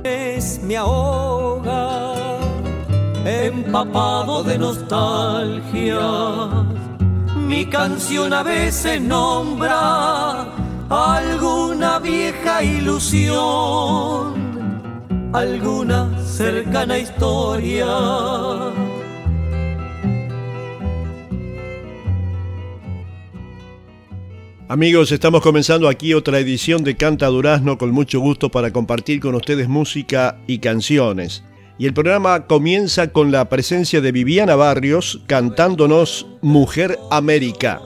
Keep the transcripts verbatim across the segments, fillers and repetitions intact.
Me ahoga, empapado de nostalgia. Mi canción a veces nombra alguna vieja ilusión, alguna cercana historia. Amigos, estamos comenzando aquí otra edición de Canta Durazno con mucho gusto para compartir con ustedes música y canciones. Y el programa comienza con la presencia de Viviana Barrios cantándonos Mujer América.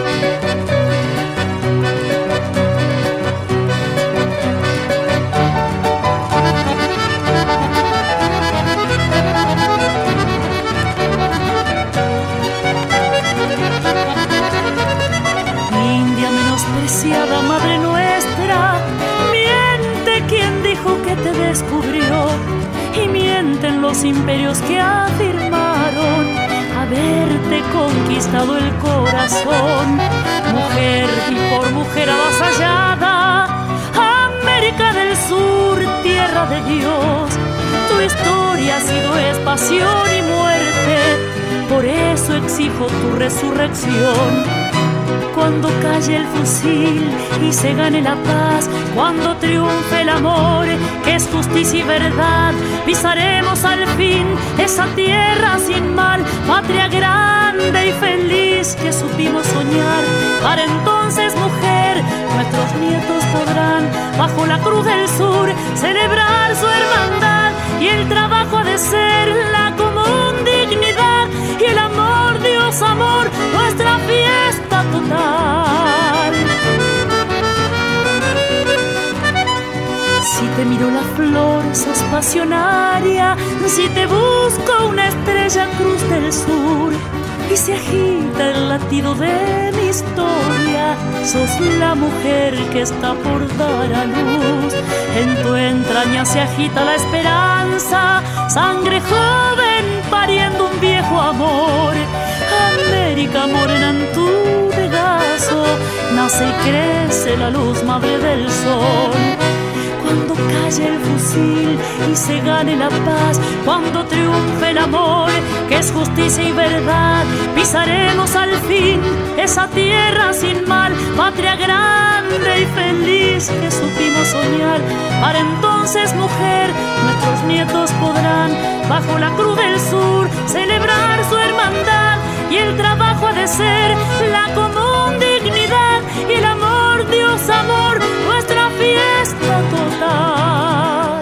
Madre nuestra, miente quien dijo que te descubrió, y mienten los imperios que afirmaron haberte conquistado el corazón. Mujer y por mujer avasallada, América del Sur, tierra de Dios, tu historia ha sido es pasión y muerte, por eso exijo tu resurrección. Cuando calle el fusil y se gane la paz, cuando triunfe el amor, que es justicia y verdad, pisaremos al fin esa tierra sin mal, patria grande y feliz que supimos soñar. Para entonces, mujer, nuestros nietos podrán, bajo la cruz del sur, celebrar su hermandad, y el trabajo ha de ser la común dignidad, y el amor, Dios amor, nuestra fiesta total. Si te miro la flor, sos pasionaria, si te busco una estrella, cruz del sur, y se agita el latido de mi historia, sos la mujer que está por dar a luz. En tu entraña se agita la esperanza, sangre joven pariendo un viejo amor. América morena, en tu regazo nace y crece la luz madre del sol. Cuando calle el fusil y se gane la paz, cuando triunfe el amor, que es justicia y verdad, pisaremos al fin esa tierra sin mal, patria grande y feliz que supimos soñar. Para entonces, mujer, nuestros nietos podrán, bajo la cruz del sur, celebrar su hermandad, y el trabajo ha de ser la común dignidad, y el amor, Dios amor, nuestra fiesta total.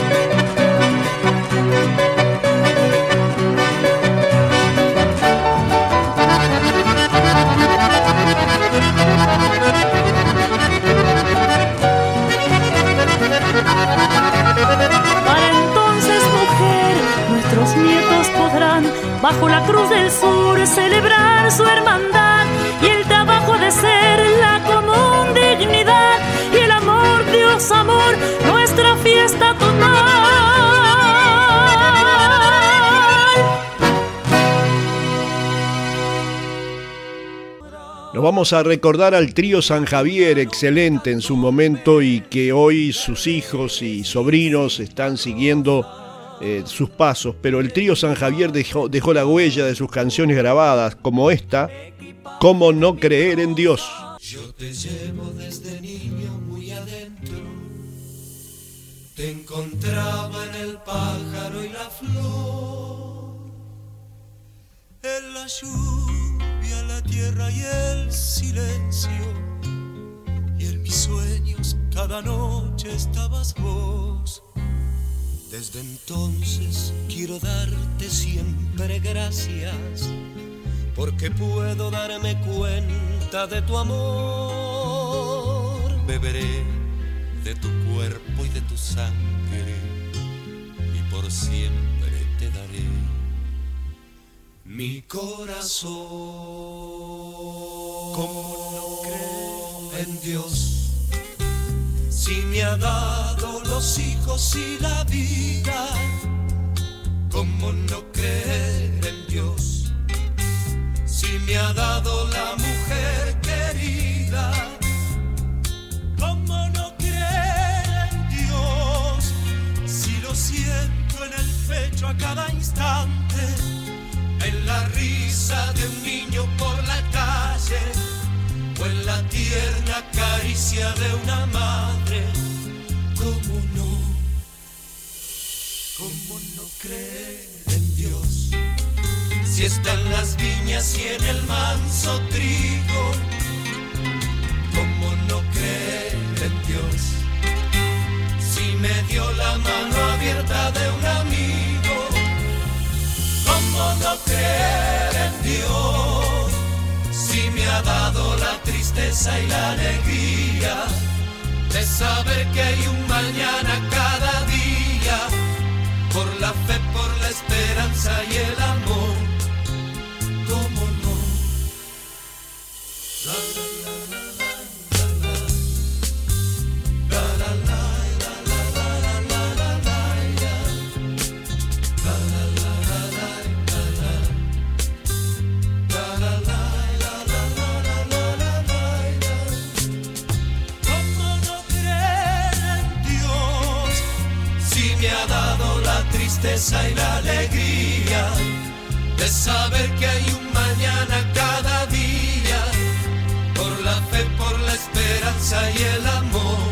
Para entonces, mujer, nuestros nietos podrán, bajo la cruz del sur, celebrar su hermandad, y el trabajo de ser la común dignidad, y el amor, Dios amor, nuestra fiesta total. Nos vamos a recordar al trío San Javier, excelente en su momento, y que hoy sus hijos y sobrinos están siguiendo eh, sus pasos, pero el trío San Javier dejó, dejó la huella de sus canciones grabadas, como esta, ¿Cómo no creer en Dios? Yo te llevo desde niño muy adentro, te encontraba en el pájaro y la flor, en la lluvia, la tierra y el silencio, y en mis sueños cada noche estabas vos. Desde entonces quiero darte siempre gracias, porque puedo darme cuenta de tu amor. Beberé de tu cuerpo y de tu sangre, y por siempre te daré mi corazón. ¿Cómo no creer en Dios si me ha dado los hijos y la vida? ¿Cómo no creer en Dios si me ha dado la mujer querida? ¿Cómo no creer en Dios si a cada instante, en la risa de un niño por la calle, o en la tierna caricia de una madre. ¿Cómo no? ¿Cómo no creer en Dios? Si está en las viñas y en el manso trigo, ¿cómo no creer en Dios? Si me dio la mano abierta de un amigo, ¿cómo no creer en Dios? Si me ha dado la tristeza y la alegría de saber que hay un mañana cada día, por la fe, por la esperanza y el amor. ¿Cómo no? La, la, la, la, la, la, la, la, la, la. Y la alegría de saber que hay un mañana cada día, por la fe, por la esperanza y el amor.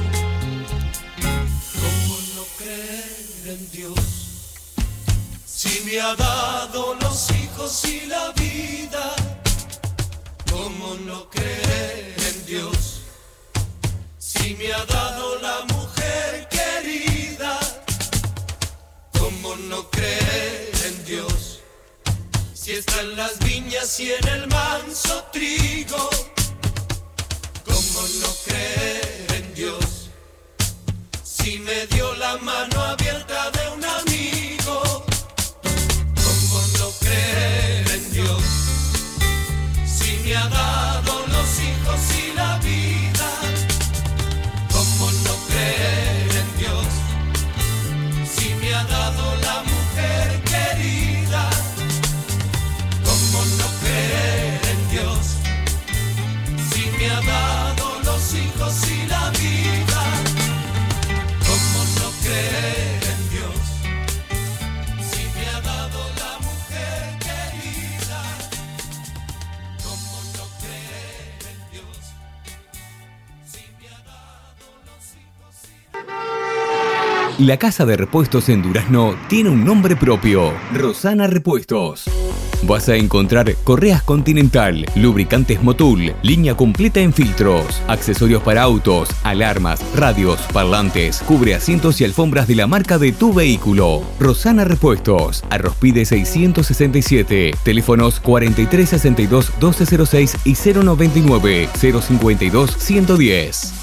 ¿Cómo no creer en Dios? Si me ha dado los hijos y la vida, ¿cómo no creer en Dios? Si me ha dado la mujer querida, ¿cómo no creer en Dios? Si está en las viñas y en el manso trigo, ¿cómo no creer en Dios? Si me dio la mano abierta de un amigo, ¿cómo no creer en Dios? Si me ha dado los hijos y la vida, ¿cómo no creer en Dios? Si me ha dado la mujer querida, ¿cómo no creer en Dios? Si me ha dado los hijos y la vida, ¿cómo no creer en Dios? Si me ha dado la mujer querida, ¿cómo no creer en Dios? Si me ha dado los hijos y la vida. La casa de repuestos en Durazno tiene un nombre propio, Rosana Repuestos. Vas a encontrar correas Continental, lubricantes Motul, línea completa en filtros, accesorios para autos, alarmas, radios, parlantes, cubre asientos y alfombras de la marca de tu vehículo. Rosana Repuestos, Arrospide seiscientos sesenta y siete, teléfonos cuarenta y tres sesenta y dos doce cero seis y cero noventa y nueve cero cincuenta y dos ciento diez.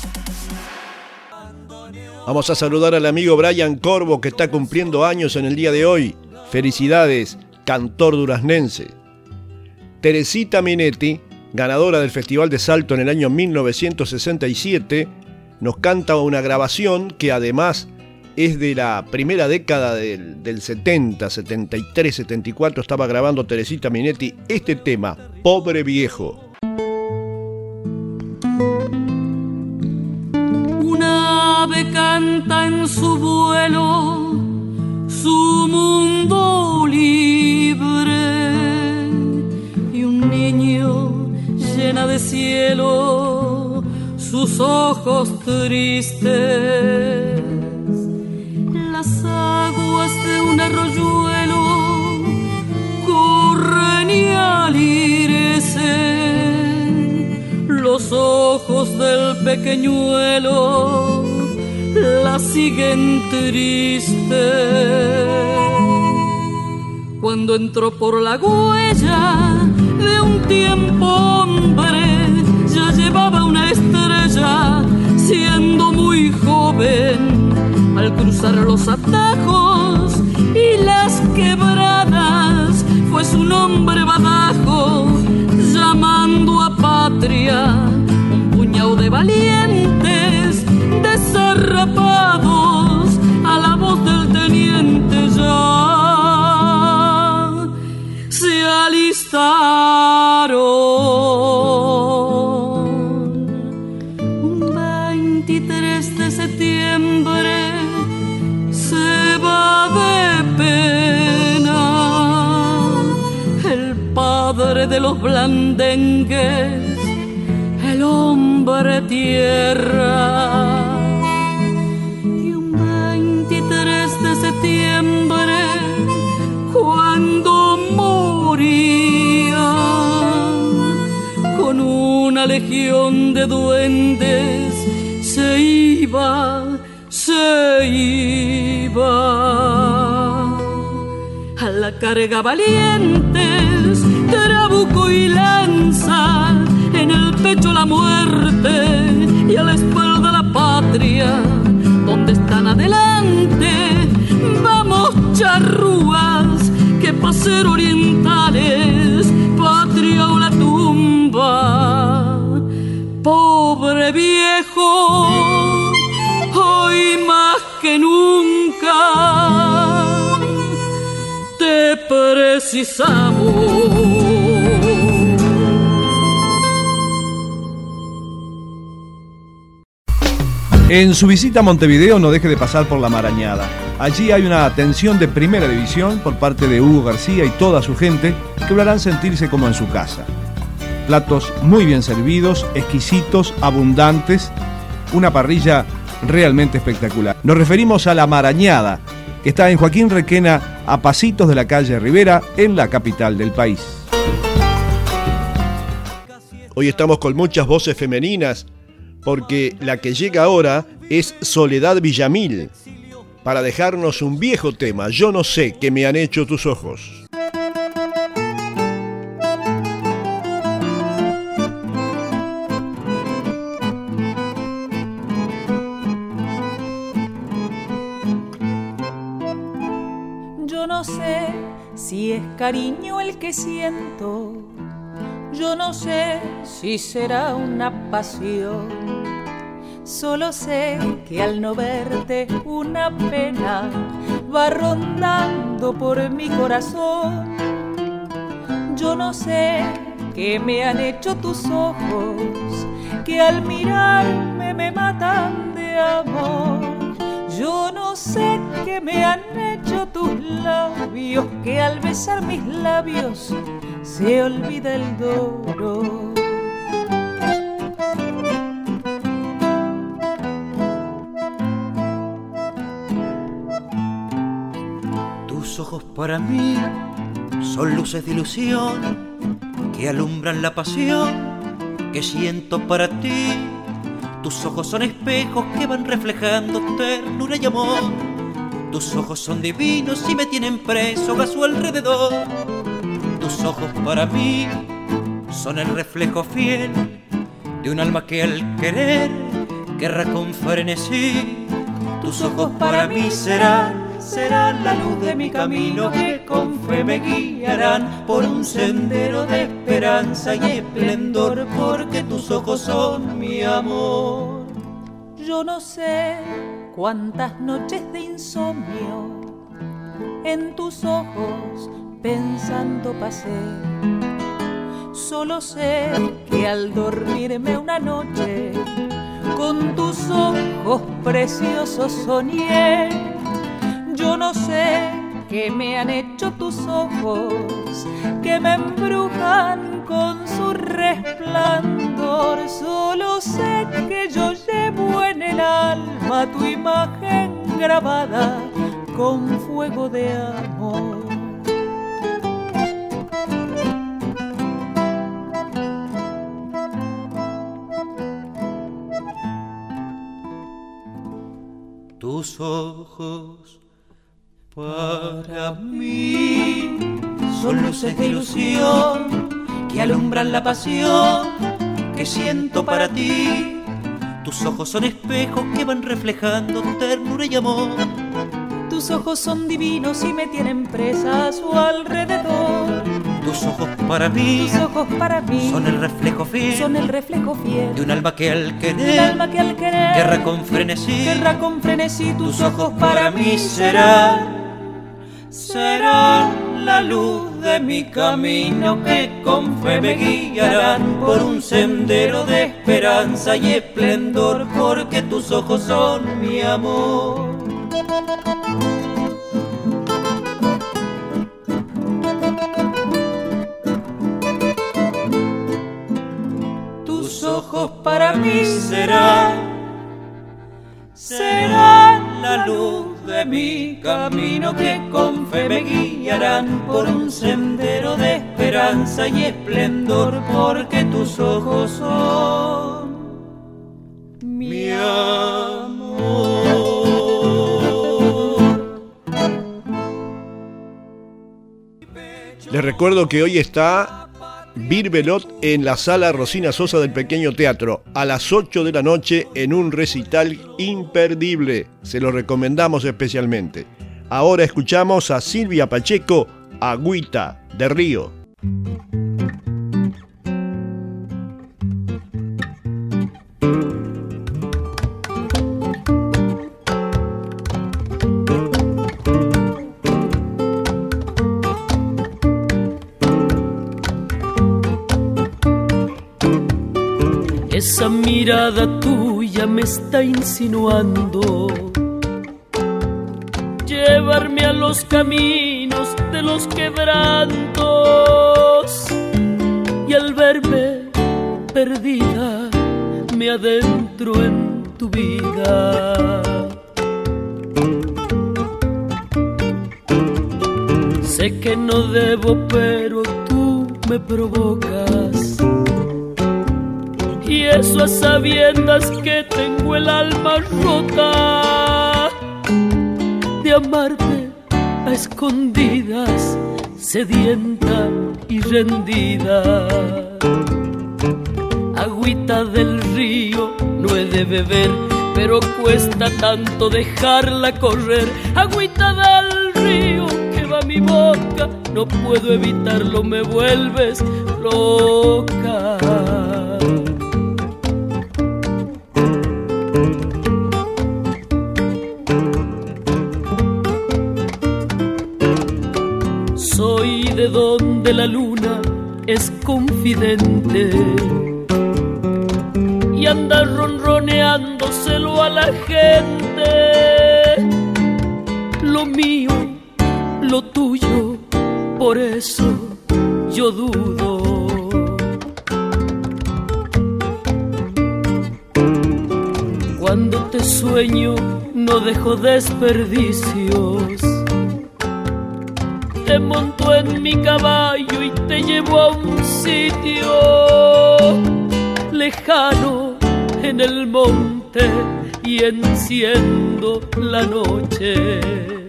Vamos a saludar al amigo Brian Corvo, que está cumpliendo años en el día de hoy. Felicidades, cantor duraznense. Teresita Minetti, ganadora del Festival de Salto en el año mil novecientos sesenta y siete, nos canta una grabación que además es de la primera década del, del setenta, setenta y tres, setenta y cuatro, estaba grabando Teresita Minetti este tema, Pobre Viejo. Ave canta en su vuelo su mundo libre y un niño llena de cielo sus ojos tristes. Las aguas de un arroyuelo corren y al irse los ojos del pequeñuelo la siguen triste. Cuando entró por la huella de un tiempo hombre, ya llevaba una estrella siendo muy joven. Al cruzar los atajos y las quebradas, fue su nombre badajo, llamando a patria un puñado de valientes desarrapados a la voz del teniente ya se alistaron. Un veintitrés de septiembre se va de de los blandengues, el hombre tierra. Y un veintitrés de septiembre, cuando moría, con una legión de duendes se iba, se iba. A la carga valientes, trabuco y lanza, en el pecho la muerte y a la espalda la patria. Donde están adelante, vamos charrúas, que pa' ser orientales, patria o la tumba. Pobre viejo, hoy más que nunca te precisamos. En su visita a Montevideo no deje de pasar por La Marañada. Allí hay una atención de primera división por parte de Hugo García y toda su gente que lo harán sentirse como en su casa. Platos muy bien servidos, exquisitos, abundantes, una parrilla realmente espectacular. Nos referimos a La Marañada, que está en Joaquín Requena, a pasitos de la calle Rivera, en la capital del país. Hoy estamos con muchas voces femeninas, porque la que llega ahora es Soledad Villamil, para dejarnos un viejo tema, Yo no sé qué me han hecho tus ojos. Yo no sé si es cariño el que siento, yo no sé si será una pasión. Solo sé que al no verte una pena va rondando por mi corazón. Yo no sé qué me han hecho tus ojos, que al mirarme me matan de amor. Yo no sé qué me han hecho tus labios, que al besar mis labios se olvida el dolor. Tus ojos para mí son luces de ilusión que alumbran la pasión que siento para ti. Tus ojos son espejos que van reflejando ternura y amor. Tus ojos son divinos y me tienen preso a su alrededor. Tus ojos para mí son el reflejo fiel de un alma que al querer querrá con frenesí. Tus ojos para mí serán, serán la luz de mi camino, que con fe me guiarán por un sendero de esperanza y esplendor, porque tus ojos son mi amor. Yo no sé cuántas noches de insomnio en tus ojos pensando pasé. Solo sé que al dormirme una noche con tus ojos preciosos soñé. Yo no sé qué me han hecho tus ojos, que me embrujan con su resplandor. Solo sé que yo llevo en el alma tu imagen grabada con fuego de amor. Tus ojos para mí son luces de ilusión que alumbran la pasión que siento para ti. Tus ojos son espejos que van reflejando ternura y amor. Tus ojos son divinos y me tienen presa a su alrededor. Tus ojos para mí, tus ojos para mí son el reflejo fiel, son el reflejo fiel de un alma que al querer, un alma que al querer guerra con frenesí, guerra con frenesí. Tus, tus ojos, ojos para mí serán, serán la luz de mi camino, que con fe me guiarán por un sendero de esperanza y esplendor, porque tus ojos son mi amor. para mí será, será la luz de mi camino que con fe me guiarán por un sendero de esperanza y esplendor, porque tus ojos son mi amor. Les recuerdo que hoy está Virbelot en la sala Rosina Sosa del Pequeño Teatro a las ocho de la noche en un recital imperdible. Se lo recomendamos especialmente. Ahora escuchamos a Silvia Pacheco, Agüita de Río. Esa mirada tuya me está insinuando llevarme a los caminos de los quebrantos, y al verme perdida me adentro en tu vida. Sé que no debo, pero tú me provocas, y eso a sabiendas que tengo el alma rota de amarte a escondidas, sedienta y rendida. Agüita del río no he de beber, pero cuesta tanto dejarla correr. Agüita del río que va a mi boca, no puedo evitarlo, me vuelves loca. Soy de donde la luna es confidente y anda ronroneándoselo a la gente. Lo mío, lo tuyo, por eso yo dudo. Cuando te sueño no dejo desperdicios. Te monto en mi caballo y te llevo a un sitio lejano en el monte y enciendo la noche.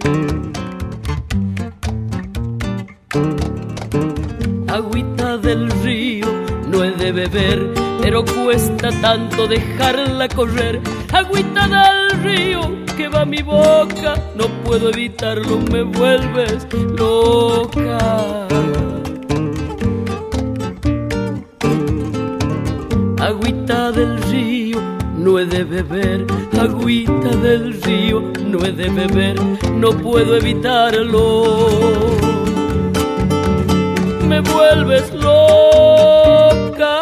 Agüita del río no he de beber, pero cuesta tanto dejarla correr. Agüita del río que va a mi boca, no puedo evitarlo, me vuelves loca. Agüita del río no he de beber, agüita del río no he de beber, no puedo evitarlo, me vuelves loca.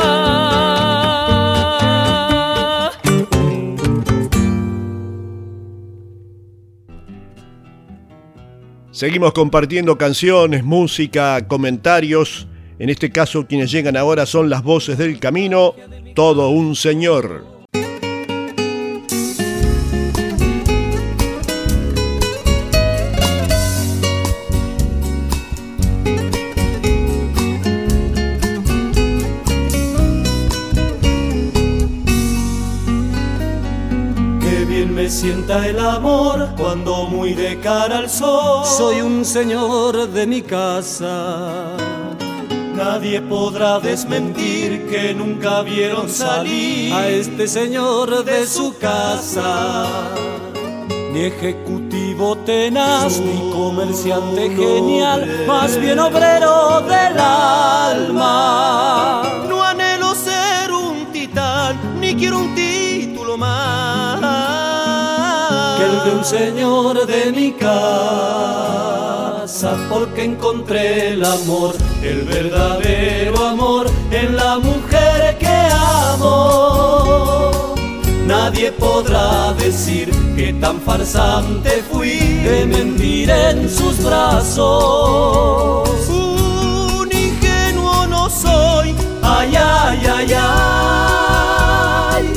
Seguimos compartiendo canciones, música, comentarios. En este caso, quienes llegan ahora son las voces del camino, Todo un Señor. Me sienta el amor cuando muy de cara al sol soy un señor de mi casa. Nadie podrá desmentir que nunca vieron salir a este señor de su casa. Ni ejecutivo tenaz, ni comerciante genial, más bien obrero del alma. No anhelo ser un titán, ni quiero un título más que el de un señor de mi casa, porque encontré el amor, el verdadero amor, en la mujer que amo. Nadie podrá decir que tan farsante fui de mentir en sus brazos. Un ingenuo no soy, ay, ay, ay, ay.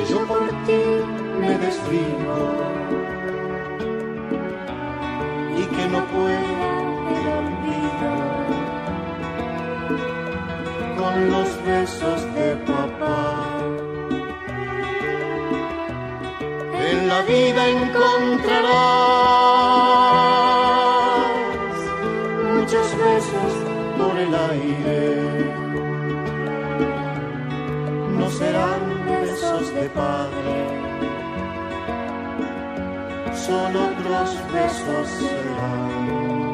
yo por ti me desvivo y que no pueda el olvido con los besos de papá. En la vida encontrarás muchos besos por el aire, no serán besos de padre, solo otros besos serán.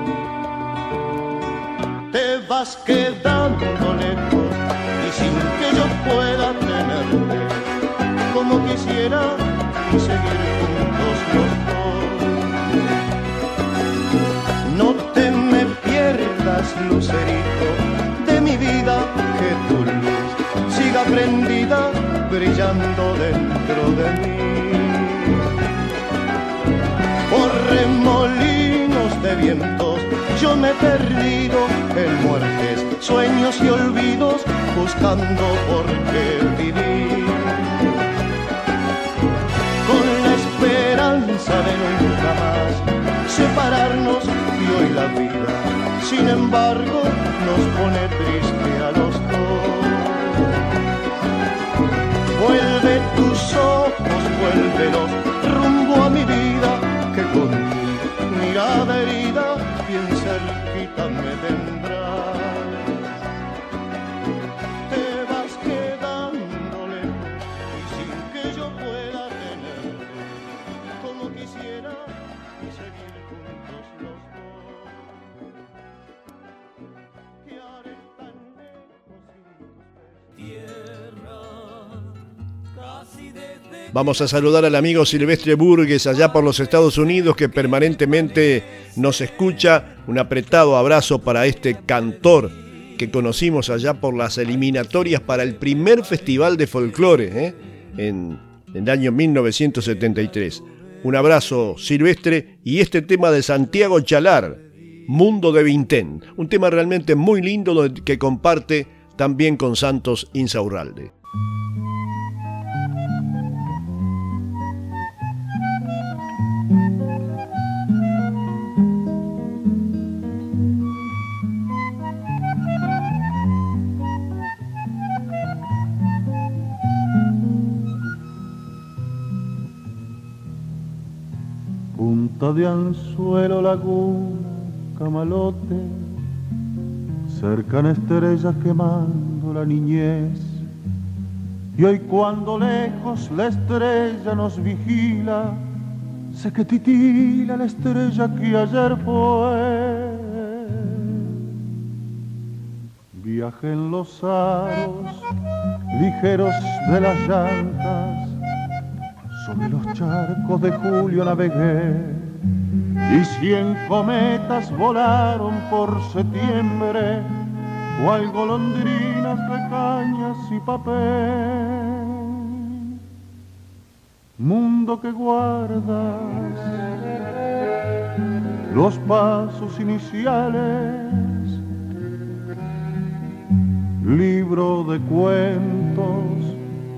Te vas quedando lejos y sin que yo pueda tenerte, como quisiera seguir juntos los dos. No te me pierdas, lucerito de mi vida, que tu luz siga prendida, brillando dentro de mí. Por remolinos de vientos yo me he perdido en muertes, sueños y olvidos, buscando por qué vivir. Con la esperanza de nunca más separarnos y hoy la vida, sin embargo, nos pone triste a los dos. Vuelve tus ojos, vuélvelos rumbo a mi vida, que con tu mirada herida bien cerquita me vendrás. Te vas quedando lejos y sin que yo pueda tenerte, como quisiera seguir juntos los dos. ¿Qué haré tan lejos sin tus tierra? Casi desde Vamos a saludar al amigo Silvestre Burgues allá por los Estados Unidos, que permanentemente nos escucha. Un apretado abrazo para este cantor que conocimos allá por las eliminatorias para el primer festival de folclore ¿eh? en, en el año mil novecientos setenta y tres. Un abrazo, Silvestre, y este tema de Santiago Chalar, Mundo de Vintén, un tema realmente muy lindo que comparte también con Santos Insaurralde. Punta de anzuelo, laguna, camalote, cercan estrellas quemando la niñez. Y hoy cuando lejos la estrella nos vigila, sé que titila la estrella que ayer fue. Viajé en los aros ligeros de las llantas, sobre los charcos de julio navegué, y cien cometas volaron por septiembre, cual golondrinas de cañas y papel. Mundo que guardas los pasos iniciales, libro de cuentos,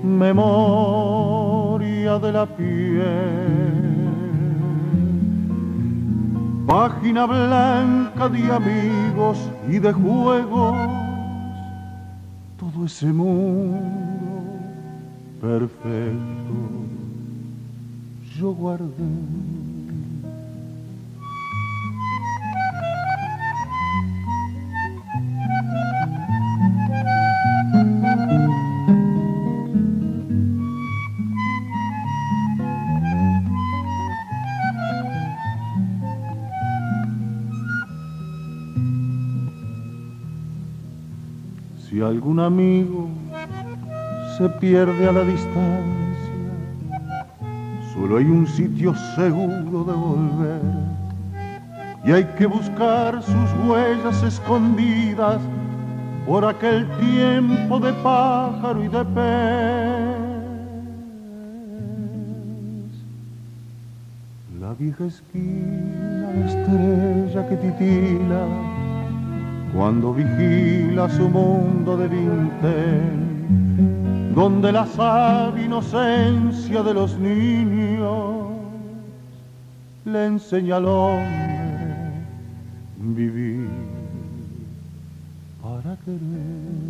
memoria de la piel, página blanca de amigos y de juegos, todo ese mundo perfecto yo guardé. Si algún amigo se pierde a la distancia, solo hay un sitio seguro de volver, y hay que buscar sus huellas escondidas por aquel tiempo de pájaro y de pez. La vieja esquina, la estrella que titila cuando vigila su mundo de vintén, donde la sabia inocencia de los niños le enseña al hombre vivir para querer.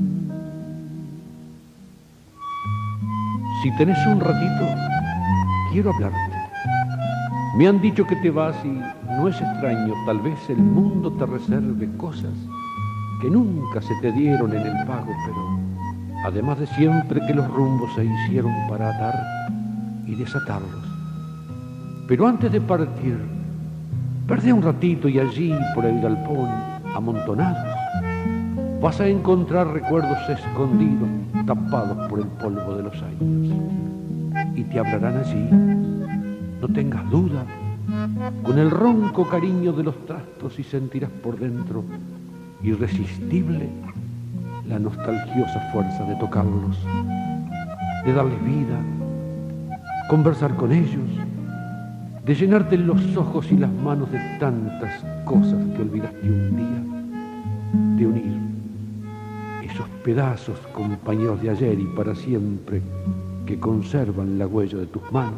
Si tenés un ratito, quiero hablarte. Me han dicho que te vas y no es extraño, tal vez el mundo te reserve cosas que nunca se te dieron en el pago, pero además de siempre que los rumbos se hicieron para atar y desatarlos. Pero antes de partir, perdé un ratito y allí por el galpón, amontonados, vas a encontrar recuerdos escondidos, tapados por el polvo de los años. Y te hablarán allí, no tengas duda, con el ronco cariño de los trastos y sentirás por dentro, irresistible, la nostalgiosa fuerza de tocarlos, de darles vida, conversar con ellos, de llenarte los ojos y las manos de tantas cosas que olvidaste un día, de unir esos pedazos, compañeros de ayer y para siempre, que conservan la huella de tus manos.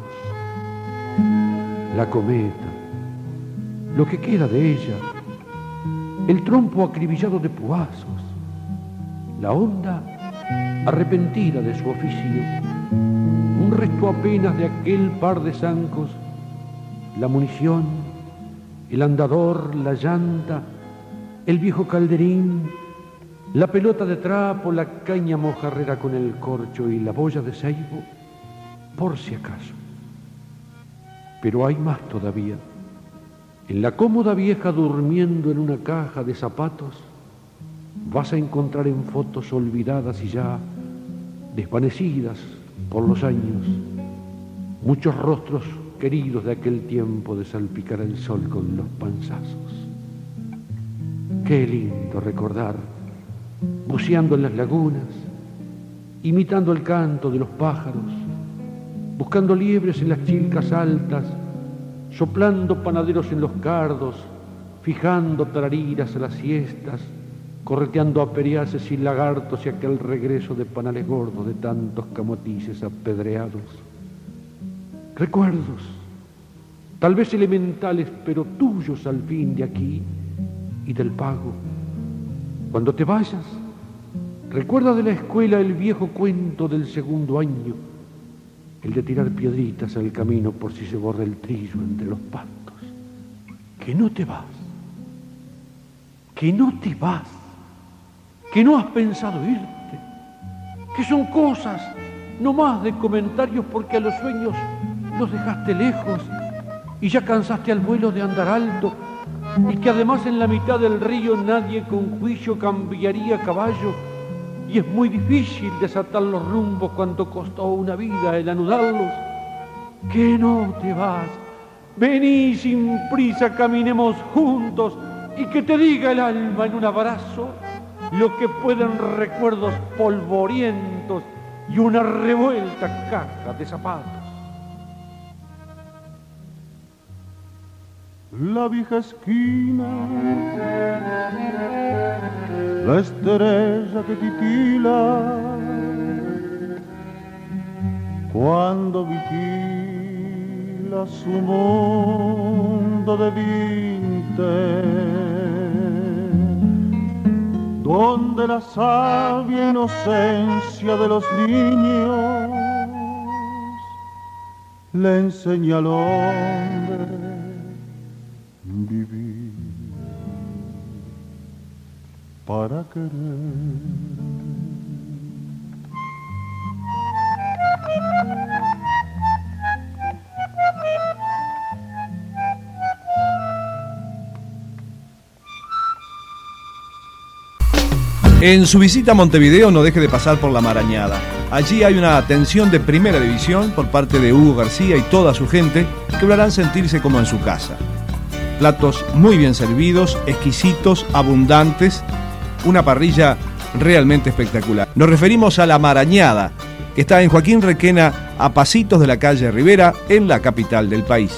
La cometa, lo que queda de ella, el trompo acribillado de puazos, la onda arrepentida de su oficio, un resto apenas de aquel par de zancos, la munición, el andador, la llanta, el viejo calderín, la pelota de trapo, la caña mojarrera con el corcho y la boya de ceibo, por si acaso. Pero hay más todavía. En la cómoda vieja durmiendo en una caja de zapatos, vas a encontrar en fotos olvidadas y ya desvanecidas por los años, muchos rostros queridos de aquel tiempo de salpicar el sol con los panzazos. Qué lindo recordar, buceando en las lagunas, imitando el canto de los pájaros, buscando liebres en las chilcas altas, soplando panaderos en los cardos, fijando tarariras a las siestas, correteando a periaces y lagartos y aquel regreso de panales gordos de tantos camotices apedreados. Recuerdos, tal vez elementales, pero tuyos al fin de aquí y del pago. Cuando te vayas, recuerda de la escuela el viejo cuento del segundo año, el de tirar piedritas al camino por si se borra el trillo entre los pastos. Que no te vas, que no te vas, que no has pensado irte, que son cosas no más de comentarios porque a los sueños los dejaste lejos y ya cansaste al vuelo de andar alto, y que además en la mitad del río nadie con juicio cambiaría caballo, y es muy difícil desatar los rumbos cuando costó una vida el anudarlos. Que no te vas, vení sin prisa, caminemos juntos, y que te diga el alma en un abrazo lo que pueden recuerdos polvorientos y una revuelta caja de zapatos. La vieja esquina, la estrella que titila, cuando vitila su mundo de vinte, donde la sabia inocencia de los niños le enseña al hombre vivir para querer. En su visita a Montevideo no deje de pasar por La Marañada. Allí hay una atención de primera división por parte de Hugo García y toda su gente que lo harán sentirse como en su casa. Platos muy bien servidos, exquisitos, abundantes, una parrilla realmente espectacular. Nos referimos a La Marañada, que está en Joaquín Requena, a pasitos de la calle Rivera, en la capital del país.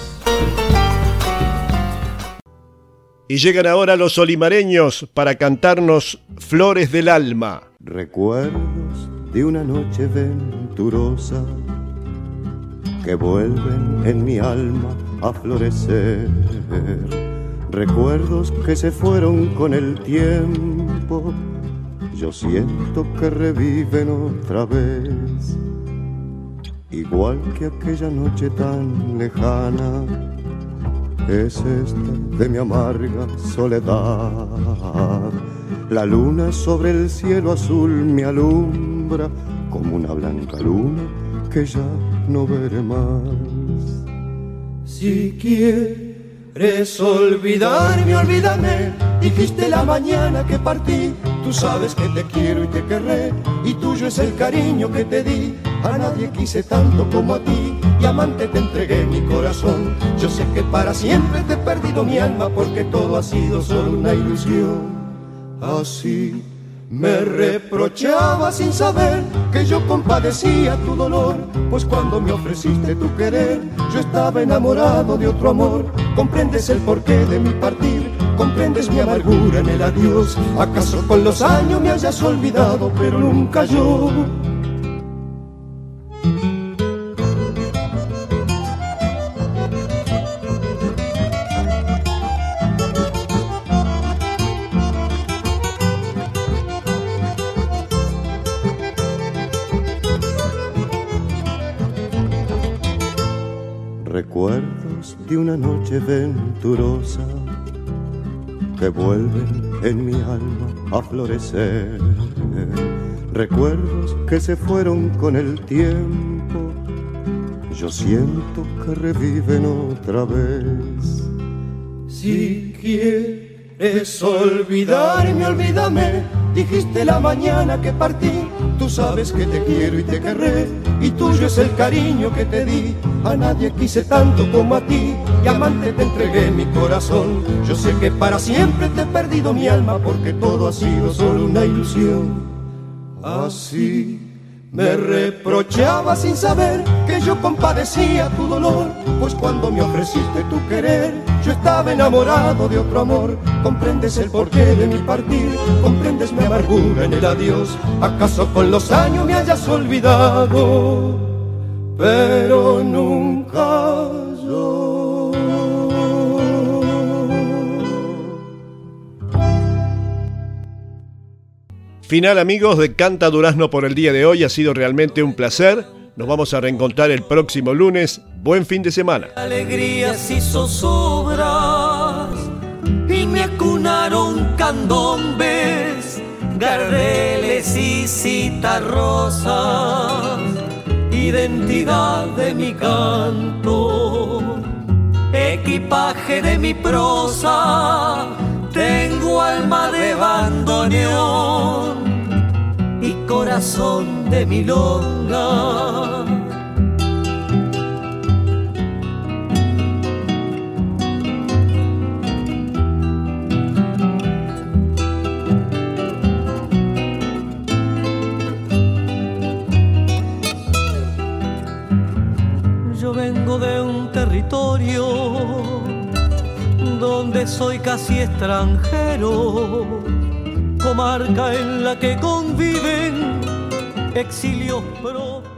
Y llegan ahora los olimareños para cantarnos Flores del Alma. Recuerdos de una noche venturosa que vuelven en mi alma a florecer. Recuerdos que se fueron con el tiempo, yo siento que reviven otra vez. Igual que aquella noche tan lejana, es esta de mi amarga soledad. La luna sobre el cielo azul me alumbra como una blanca luna que ya no veré más. Si quieres olvidarme, olvídame. Dijiste la mañana que partí. Tú sabes que te quiero y te querré, y tuyo es el cariño que te di. A nadie quise tanto como a ti, y amante te entregué mi corazón. Yo sé que para siempre te he perdido mi alma, porque todo ha sido solo una ilusión. Así me reprochaba sin saber que yo compadecía tu dolor, pues cuando me ofreciste tu querer, yo estaba enamorado de otro amor. Comprendes el porqué de mi partir, comprendes mi amargura en el adiós. ¿Acaso con los años me hayas olvidado, pero nunca yo? Recuerdos de una noche venturosa que vuelven en mi alma a florecer. Recuerdos que se fueron con el tiempo, yo siento que reviven otra vez. Si quieres olvidarme, olvídame. Dijiste la mañana que partí. Tú sabes que te quiero y te querré, y tuyo es el cariño que te di. A nadie quise tanto como a ti, y amante te entregué mi corazón. Yo sé que para siempre te he perdido mi alma, porque todo ha sido solo una ilusión. Así me reprochaba sin saber que yo compadecía tu dolor, pues cuando me ofreciste tu querer, yo estaba enamorado de otro amor. Comprendes el porqué de mi partir, comprendes mi amargura en el adiós. ¿Acaso con los años me hayas olvidado, pero nunca yo? Final, amigos, de Canta Durazno por el día de hoy. Ha sido realmente un placer. Nos vamos a reencontrar el próximo lunes. Buen fin de semana. Alegrías y zozobras, y me acunaron candombes, gardeles y citarrosas, identidad de mi canto, equipaje de mi prosa. Tengo alma de bandoneón y corazón de milonga. Yo vengo de un territorio donde soy casi extranjero, comarca en la que conviven exilios propios.